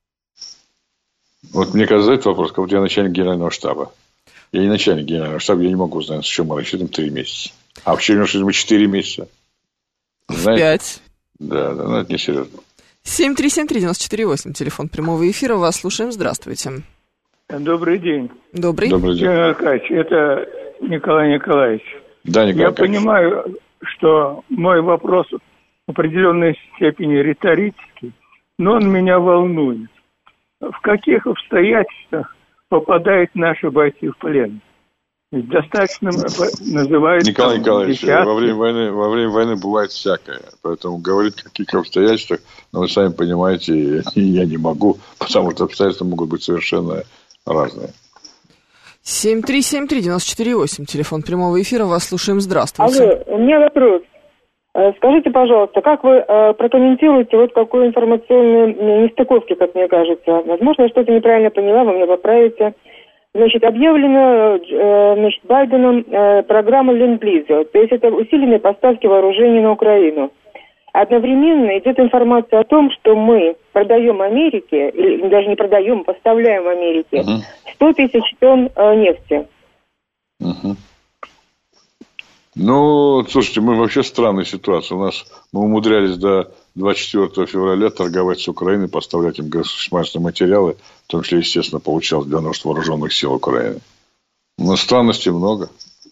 S3: Вот мне кажется, этот вопрос, как вот я начальник генерального штаба. Я не начальник генерального штаба, я не могу знать, с чем мы рассчитываем три месяца. А вообще, мы четыре месяца.
S2: Знаете? Пять.
S3: Да, да, ну это несерьезно.
S2: семь три семь три девять четыре восемь, телефон прямого эфира, вас слушаем, здравствуйте.
S18: Добрый день.
S2: Добрый.
S3: Добрый день.
S18: Геннадий Аркадьевич, это Николай Николаевич.
S3: Да, Николай
S18: Я
S3: Аркадьевич.
S18: понимаю, что мой вопрос в определенной степени риторический, но он меня волнует. В каких обстоятельствах попадают наши бойцы в плен? Ведь достаточно называют...
S3: Николай Николаевич, во время войны, во время войны бывает всякое. Поэтому говорить о каких обстоятельствах, но вы сами понимаете, я не могу, потому что обстоятельства могут быть совершенно разные.
S2: семь три семь три девять четыре восемь, телефон прямого эфира, вас слушаем, здравствуйте.
S19: Алло, у меня вопрос. Скажите, пожалуйста, как вы э, прокомментируете вот какую информационную нестыковки, как мне кажется? Возможно, я что-то неправильно поняла, вы меня поправите. Значит, объявлена э, значит, Байденом э, программа Ленд-Лиза, то есть это усиленные поставки вооружений на Украину. Одновременно идет информация о том, что мы продаем Америке, или даже не продаем, поставляем Америке сто тысяч тонн э, нефти.
S3: Uh-huh. Ну, слушайте, мы вообще в странной ситуации. У нас мы умудрялись до двадцать четвёртого февраля торговать с Украиной, поставлять им государственные материалы, в том числе, естественно, получалось для нужд вооруженных сил Украины. Но странностей много.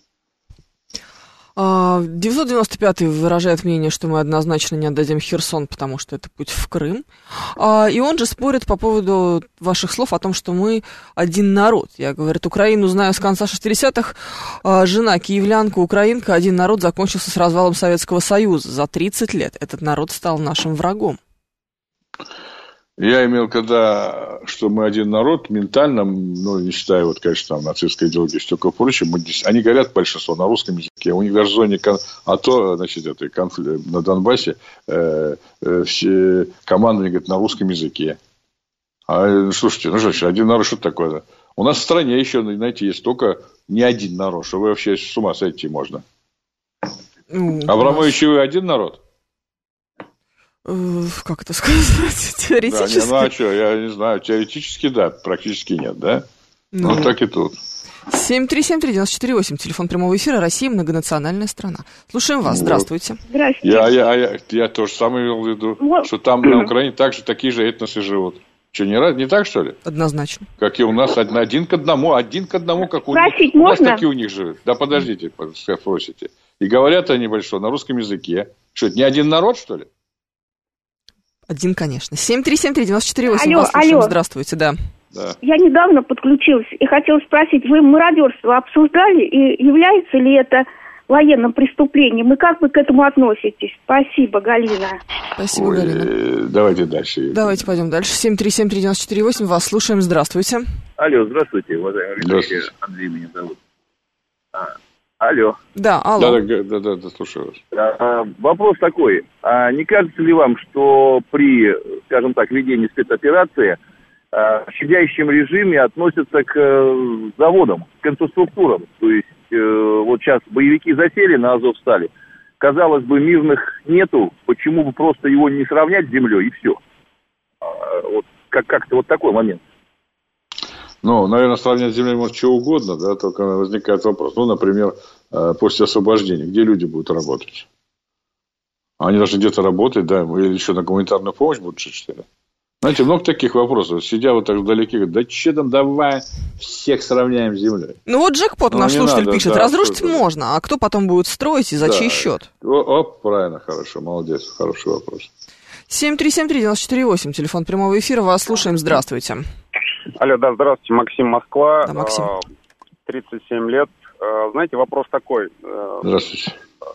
S2: девятьсот девяносто пятый выражает мнение, что мы однозначно не отдадим Херсон, потому что это путь в Крым. И он же спорит по поводу ваших слов о том, что мы один народ. Я, говорит, Украину знаю с конца шестидесятых. Жена киевлянка, украинка, один народ закончился с развалом Советского Союза. За тридцать лет этот народ стал нашим врагом.
S3: Я имел в виду, что мы один народ, ментально, ну, не считая, вот, конечно, там, нацистской идеологии, столько прочее, мы, они говорят большинство на русском языке. У них даже в зоне АТО, значит, этой конфликт на Донбассе, э, э, все командование говорит на русском языке. А, слушайте, ну, что, один народ, что такое? У нас в стране еще, знаете, есть только не один народ, что вы вообще с ума сойти можно. Mm, Абрамович, вы один народ?
S2: Как это сказать? Теоретически?
S3: Да, не, ну а что, я не знаю. Теоретически да, практически нет, да? Ну, вот так и тут.
S2: семь три семь три девять четыре восемь, телефон прямого эфира, Россия многонациональная страна. Слушаем вас, вот. Здравствуйте.
S14: Здравствуйте.
S3: Я, я, я, я тоже самое имел в виду, вот. Что там на Украине также такие же этносы живут. Что, не, не так, что ли?
S2: Однозначно.
S3: Как и у нас, один к одному, один к одному, как у
S14: Спросить
S3: них.
S14: Можно?
S3: У нас такие у них живут. Да подождите, спросите. И говорят они большое на русском языке. Что, это не один народ, что ли?
S2: Один, конечно. семь три семь три девять четыре восемь.
S14: Алло,
S2: вас слушаем.
S14: алло.
S2: Здравствуйте, да.
S3: да.
S14: Я недавно подключилась и хотела спросить, вы мародерство обсуждали, и является ли это военным преступлением, и как вы к этому относитесь? Спасибо, Галина.
S2: Спасибо, Ой,
S3: Галина.
S2: Галина.
S3: Давайте дальше.
S2: Давайте пойдем дальше. семь три семь три девять четыре восемь, вас слушаем. Здравствуйте.
S20: Алло, здравствуйте, уважаемый ведущий. Андрей меня зовут. А. Алло.
S2: Да, алло.
S3: Да, да, да, да, слушаю вас.
S20: А, вопрос такой. А не кажется ли вам, что при, скажем так, ведении спецоперации а, в щадящем режиме относятся к а, заводам, к инфраструктурам? То есть, а, вот сейчас боевики засели на Азовстали. Казалось бы, мирных нету. Почему бы просто его не сравнять с землей и все? А, вот как- как-то вот такой момент.
S3: Ну, наверное, сравнять с землей может что угодно, да, только возникает вопрос. Ну, например, после освобождения, где люди будут работать? Они должны где-то работать, да, или еще на гуманитарную помощь будут жить, что ли? Знаете, много таких вопросов. Сидя вот так вдалеке, говорят, да че там, давай всех сравняем с землей.
S2: Ну, вот джекпот ну, наш слушатель надо, пишет, да, разрушить можно, а кто потом будет строить и за да. чей счет?
S3: О, правильно, хорошо, молодец, хороший вопрос.
S2: семь три семь три девять четыре восемь, телефон прямого эфира, вас слушаем, здравствуйте.
S21: Алло, да, здравствуйте, Максим, Москва.
S2: Да, Максим.
S21: тридцать семь лет. Знаете, вопрос такой.
S3: Здравствуйте.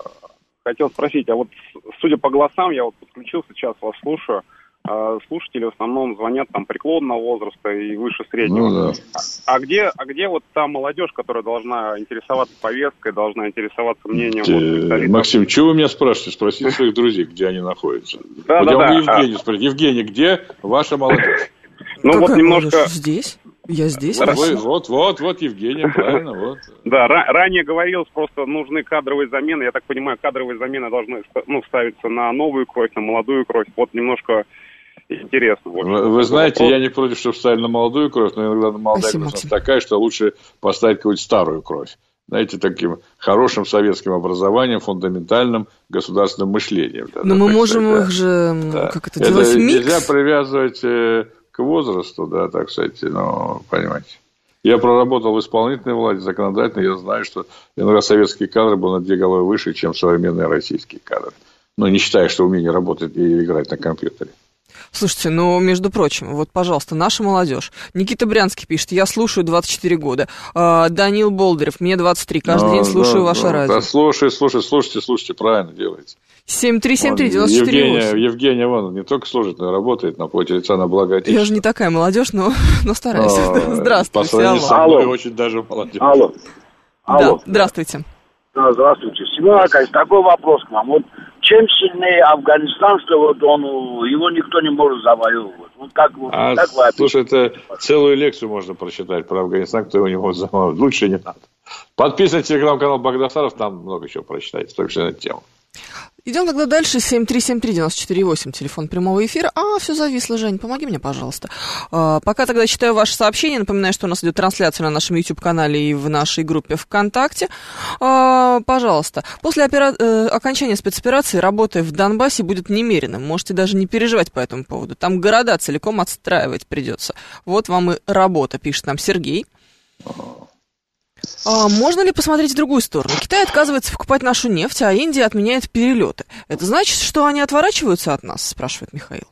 S21: Хотел спросить, а вот судя по голосам, я вот подключился, сейчас вас слушаю, слушатели в основном звонят там преклонного возраста и выше среднего.
S3: Ну, да.
S21: А где, а где вот та молодежь, которая должна интересоваться повесткой, должна интересоваться мнением?
S3: Э, вот, Максим, чего вы меня спрашиваете? Спросите своих друзей, где они находятся.
S21: Да,
S3: вот
S21: да,
S3: я
S21: да.
S3: могу Евгений спросить. Евгений, где ваша молодежь?
S21: Ну Какая вот немножко...
S2: Молодежь? Здесь? Я здесь.
S3: Вот, вот, вот, вот, Евгений, правильно, вот.
S21: Да, ра- ранее говорилось, просто нужны кадровые замены. Я так понимаю, кадровые замены должны ну, ставиться на новую кровь, на молодую кровь. Вот немножко интересно. Вот.
S3: Вы, вы знаете, я не против, чтобы ставили на молодую кровь, но иногда молодая кровь такая, что лучше поставить какую-то старую кровь. Знаете, таким хорошим советским образованием, фундаментальным государственным мышлением.
S2: Но да, мы можем сказать, их же, да. как это, это делать микс.
S3: Нельзя привязывать э, к возрасту, да, так сказать, ну, понимаете. Я проработал в исполнительной власти, законодательной, я знаю, что иногда советские кадры были на две головы выше, чем современные российские кадры. Ну, не считая, что умение работать и играть на компьютере.
S2: Слушайте, ну, между прочим, вот, пожалуйста, наша молодежь. Никита Брянский пишет, я слушаю двадцать четыре года. А, Данил Болдырев, мне двадцать три, каждый ну, день слушаю ну, ваше ну, радио.
S3: Да, слушай, слушай, слушайте, слушайте, правильно делаете.
S2: семь три семь три девять четыре восемь.
S3: Евгения, Евгения, вон, не только служит, но и работает на поте лица на благо Отечества.
S2: Я же не такая молодежь, но, но стараюсь.
S3: Но,
S2: здравствуйте.
S3: По сравнению со мной очень даже молодежь.
S20: Алло.
S2: Алло. Да, здравствуйте.
S8: Да, здравствуйте. Семен Аркадьевич, такой вопрос к вам. Вот чем сильнее Афганистан, что вот он, его никто не может завоевывать. Вот как,
S3: а,
S8: как вы
S3: слушай, это целую лекцию можно прочитать про Афганистан, кто его не может завоевывать. Лучше не надо. Подписывайтесь на телеграм-канал Багдасаров, там много чего прочитаете, только что на эту тему.
S2: Идем тогда дальше. семь три семь три девять четыре восемь, телефон прямого эфира. А, все зависло, Жень, помоги мне, пожалуйста. А, пока тогда читаю ваши сообщения. Напоминаю, что у нас идет трансляция на нашем YouTube-канале и в нашей группе ВКонтакте. А, пожалуйста. После опера... э, окончания спецоперации работа в Донбассе будет немеренным. Можете даже не переживать по этому поводу. Там города целиком отстраивать придется. Вот вам и работа, пишет нам Сергей. А можно ли посмотреть в другую сторону? Китай отказывается покупать нашу нефть, а Индия отменяет перелеты. Это значит, что они отворачиваются от нас, спрашивает Михаил.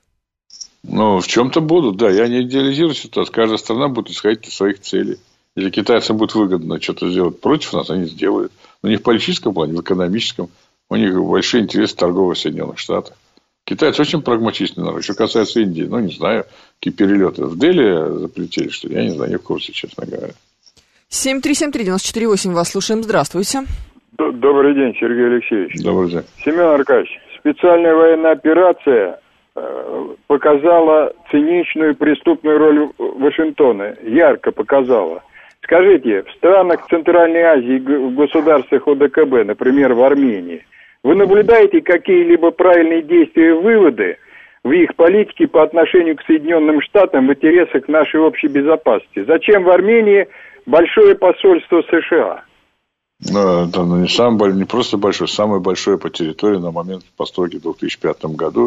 S3: Ну, в чем-то будут, да. Я не идеализирую ситуацию. Каждая страна будет исходить из своих целей. Если китайцам будет выгодно что-то сделать против нас, они сделают. Но не в политическом плане, в экономическом. У них большие интересы торговые в Соединенных Штатах. Китайцы очень прагматичный народ. Что касается Индии, ну, не знаю, какие перелеты в Дели запретили, что ли. Я не знаю, не в курсе, честно говоря.
S2: семь три семь три девять четыре восемь, вас слушаем. Здравствуйте.
S4: Добрый день, Сергей Алексеевич.
S3: Добрый день.
S4: Семен Аркадьевич, специальная военная операция э, показала циничную преступную роль Вашингтона. Ярко показала. Скажите, в странах Центральной Азии, в государствах ОДКБ, например, в Армении, вы наблюдаете какие-либо правильные действия и выводы в их политике по отношению к Соединенным Штатам в интересах нашей общей безопасности? Зачем в Армении большое посольство США?
S3: Ну, это не, самое, не просто большое, самое большое по территории на момент постройки в две тысячи пятом году.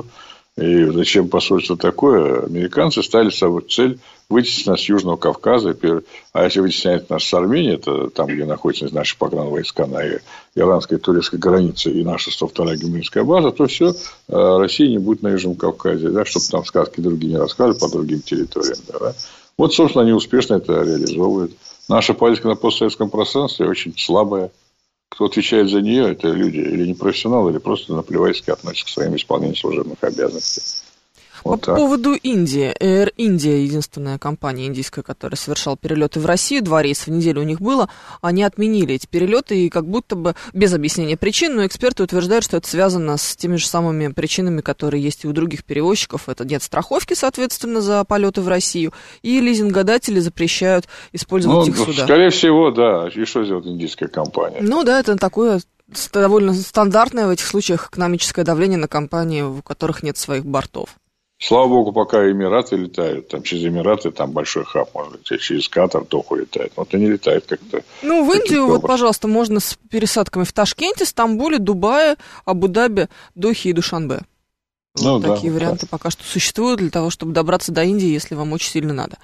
S3: И зачем посольство такое? Американцы ставили собой цель вытеснить нас с Южного Кавказа. А если вытесняет нас с Армении, это там, где находятся наши погранвойска на иранской и турецкой границе и наша сто вторая гимническая база, то все, России не будет на Южном Кавказе, да, чтобы там сказки другие не рассказывали по другим территориям. Да. Вот, собственно, они успешно это реализовывают. Наша политика на постсоветском пространстве очень слабая. Кто отвечает за нее, это люди или непрофессионалы, или просто наплевательски относятся к своим исполнению служебных обязанностей. Вот
S2: По
S3: так.
S2: поводу Индии. Air India, единственная компания индийская, которая совершала перелеты в Россию, два рейса в неделю у них было, они отменили эти перелеты, и как будто бы без объяснения причин, но эксперты утверждают, что это связано с теми же самыми причинами, которые есть и у других перевозчиков. Это нет страховки, соответственно, за полеты в Россию, и лизингодатели запрещают использовать
S3: ну,
S2: их суда.
S3: Скорее всего, да. И что сделает индийская компания?
S2: Ну да, это такое довольно стандартное в этих случаях экономическое давление на компании, у которых нет своих бортов.
S3: Слава богу, пока Эмираты летают, там через Эмираты, там большой хаб, может быть, через Катар, Доху летает. Но это не летает как-то.
S2: Ну, в Индию, вот, пожалуйста, можно с пересадками в Ташкенте, Стамбуле, Дубае, Абу-Даби, Дохе и Душанбе.
S3: Ну,
S2: вот
S3: да,
S2: такие варианты
S3: да.
S2: пока что существуют для того, чтобы добраться до Индии, если вам очень сильно надо.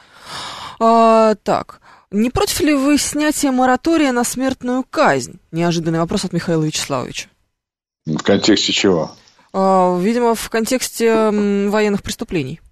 S2: А, так, не против ли вы снятия моратория на смертную казнь? Неожиданный вопрос от Михаила Вячеславовича.
S3: В контексте чего?
S2: Видимо, в контексте военных преступлений.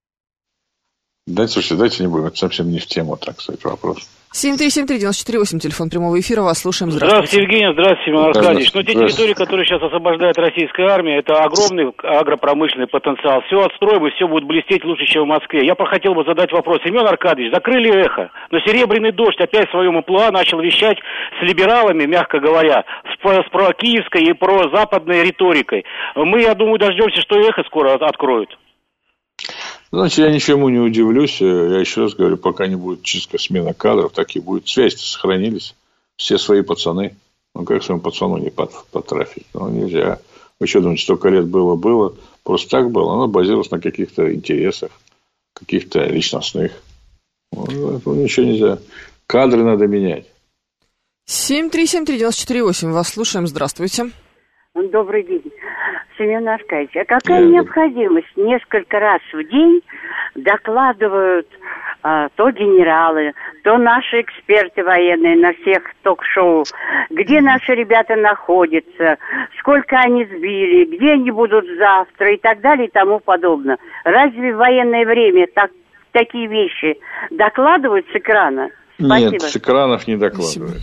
S3: Дайте, слушайте, дайте не будем. Это совсем не в тему, так сказать, вопрос.
S2: семь три семь три девять четыре восемь, телефон прямого эфира. Вас слушаем.
S22: Здравствуйте, Евгений. Здравствуйте, Семен Аркадьевич. Ну, те территории, которые сейчас освобождает российская армия, это огромный агропромышленный потенциал. Все отстроим, и все будет блестеть лучше, чем в Москве. Я хотел бы задать вопрос. Семен Аркадьевич, закрыли эхо, но Серебряный дождь опять в своем амплуа начал вещать с либералами, мягко говоря, с, с прокиевской и прозападной риторикой. Мы, я думаю, дождемся, что эхо скоро откроют.
S3: Знаете, я ничему не удивлюсь. Я еще раз говорю, пока не будет чистка смена кадров, так и будет. Связи сохранились. Все свои пацаны. Ну, как своему пацану не потрафить? Ну, нельзя. Вы что думаете, столько лет было-было? Просто так было. Оно базировалось на каких-то интересах, каких-то личностных. Ну, ничего нельзя. Кадры надо менять.
S2: семь три семь три девять четыре восемь. Вас слушаем. Здравствуйте.
S23: Добрый день. Семен Аркадьевич, а какая Нет. необходимость? Несколько раз в день докладывают а, то генералы, то наши эксперты военные на всех ток-шоу, где наши ребята находятся, сколько они сбили, где они будут завтра и так далее и тому подобное. Разве в военное время так, такие вещи докладывают с экрана? Спасибо.
S3: Нет, с экранов не докладывают.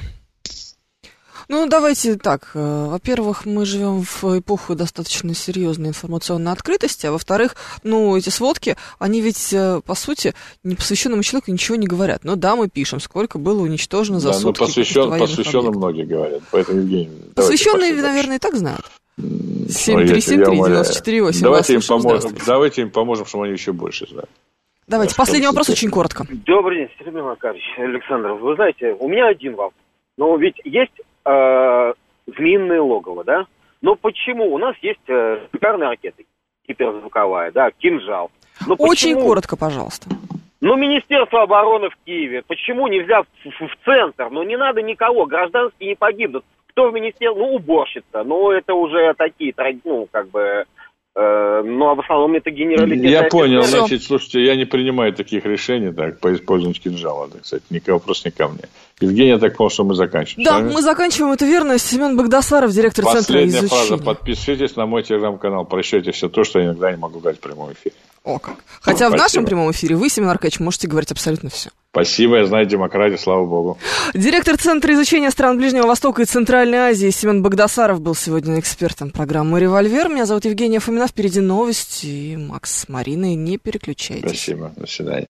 S2: Ну, давайте так. Во-первых, мы живем в эпоху достаточно серьезной информационной открытости, а во-вторых, ну, эти сводки, они ведь, по сути, непосвященному человеку ничего не говорят. Ну, да, мы пишем, сколько было уничтожено за
S3: да,
S2: сутки.
S3: Да, но посвящен, посвященным многие говорят. Поэтому, Евгений,
S2: посвященные, наверное, и так знают. семь три семь три девять четыре восемь.
S3: Давайте им поможем, давайте им поможем, чтобы они еще больше знали.
S2: Давайте, да, последний вопрос очень коротко.
S24: Добрый день, Сергей Макарович, Александр. Вы знаете, у меня один вопрос. Но ведь есть э, змеиное логово, да? Но почему? У нас есть э, шикарные ракеты, гиперзвуковая, да, «Кинжал». Но
S2: Очень
S24: почему?
S2: коротко, пожалуйста.
S24: Ну, Министерство обороны в Киеве. Почему нельзя в, в, в центр? Ну, не надо никого, гражданские не погибнут. Кто в министерстве? Ну, уборщица. Ну, это уже такие, ну, как бы... Э, ну, а в основном это генералитет.
S3: Я понял, Все. Значит, слушайте, я не принимаю таких решений, так, по использованию кинжала, да, кстати, никакого вопрос не ко мне. Евгений, я так понял, что мы заканчиваем.
S2: Да, мы заканчиваем, это верно. Семен Багдасаров, директор Центра изучения.
S3: Последняя фраза. Подпишитесь на мой телеграм-канал, прощайте все то, что я иногда не могу говорить в прямом эфире.
S2: О, как. Хотя
S3: ну,
S2: в нашем прямом эфире вы, Семен Аркадьевич, можете говорить абсолютно все.
S3: Спасибо, я знаю демократию, слава богу.
S2: Директор Центра изучения стран Ближнего Востока и Центральной Азии Семен Багдасаров был сегодня экспертом программы «Револьвер». Меня зовут Евгения Фомина. Впереди новости. И Макс с Мариной. Не переключайтесь.
S3: Спасибо. До свидания.